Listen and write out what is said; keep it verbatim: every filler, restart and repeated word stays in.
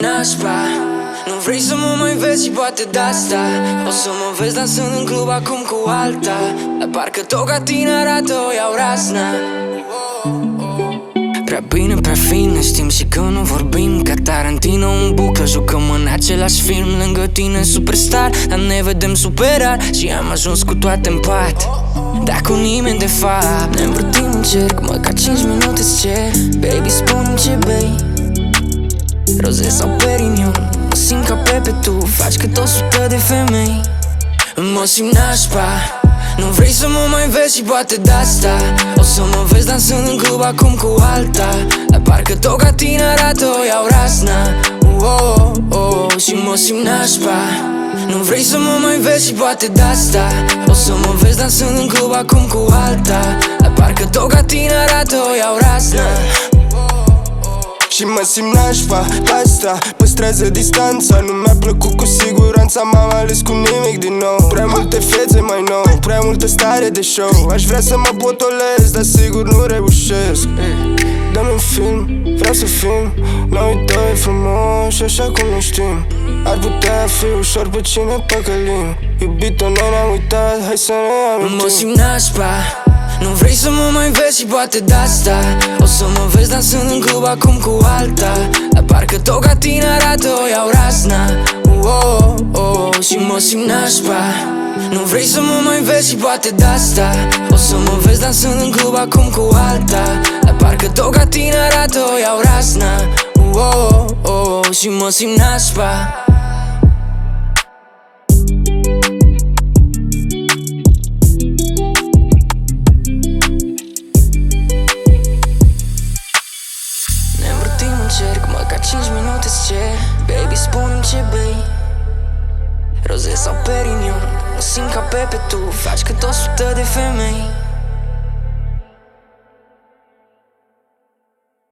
nașpa. Nu vrei să mă mai vezi și poate de-asta o să mă vezi dansând în club acum cu alta. Dar parcă tot ca tine arată o iau rasna. Prea bine, prea fine, știm și că nu vorbim ca Tarantino în buclă, jucăm în același film lângă tine superstar. Dar ne vedem superar și am ajuns cu toate în pat. Dar cu nimeni de fapt ne învârtim în cerc, mă ca cinci minute-ți cer. Baby, spune-mi ce bei, roze sau perignon. Mă simt ca Pepe, tu faci cât o sută de femei. Mă simt nașpa. Nu vrei să mă mai vezi și poate de-asta o să mă vezi dansând în club acum cu alta. Dar parcă tot ca tine arată o iau rasna. Oh, oh, oh, și mă simt nașpa. Nu vrei să mă mai vezi și poate de-asta o să mă vezi dansând în club acum cu alta. Dar parcă tot ca tine arată o iau rasna. Și mă simt nașpa, asta păstrează distanța. Nu mi-a plăcut cu siguranța, m-am ales cu nimic din nou. Prea multe fețe mai nou, prea multă stare de show. Aș vrea să mă potolesc, dar sigur nu reușesc. Dă-mi un film, vreau să film noi doi frumoși așa cum ne știm. Ar putea fi ușor pe cine păcălim. Iubito, noi ne-am uitat, hai să ne amintim. Mă simt nașpa. Nu vrei să mă mai vezi și poate de-asta o să mă vezi dansând în club acum cu alta. Dar parcă tot ca tine arată o iau rasna. Oh, oh, oh, și mă simt nașpa. Nu vrei să mă mai vezi și poate de-asta o să mă vezi dansând în club acum cu alta. Dar parcă tot ca tine arată o iau rasna. Oh, oh, oh, și mă simt nașpa. Cerc, mă ca cinci minute-ți cer. Baby, spune-mi ce bei, roze sau perignon. Mă simt ca Pepe, tu faci cât o sută de femei.